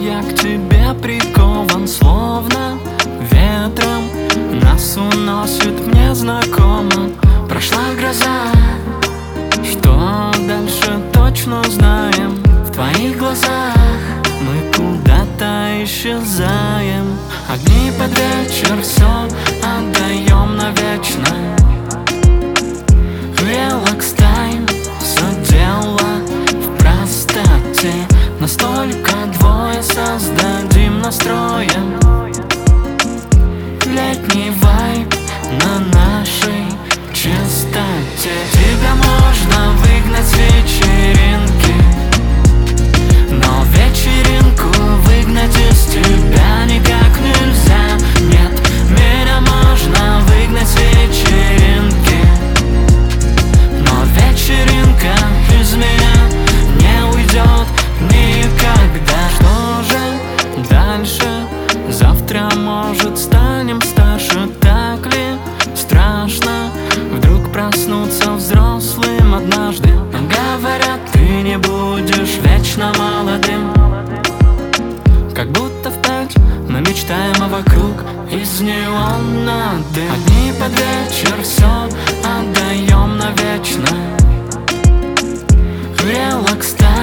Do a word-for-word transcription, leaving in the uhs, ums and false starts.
я к тебе прикован, словно ветром нас уносит, мне знакомо. Прошла гроза, что дальше точно знаем. В твоих глазах мы куда-то исчезаем. Огни под вечер, все отдаем навечно. Релакс тайм, все дело в простоте. Настолько двое создадим настроем. Летний вайб на нашей чистоте. Тебя можно выгнать с вечеринки, но вечеринку выгнать из тебя никак нельзя. Нет, меня можно выгнать с вечеринки, но вечеринка из меня не уйдет никогда. Что же дальше? Завтра, может, станем старше. Так ли страшно вдруг проснуться взрослым однажды? Говорят, ты не будешь вечно молодым. Как будто впять мы мечтаем, а вокруг из неона дым. Огни под вечер, все отдаем навечно. Релакс тайм.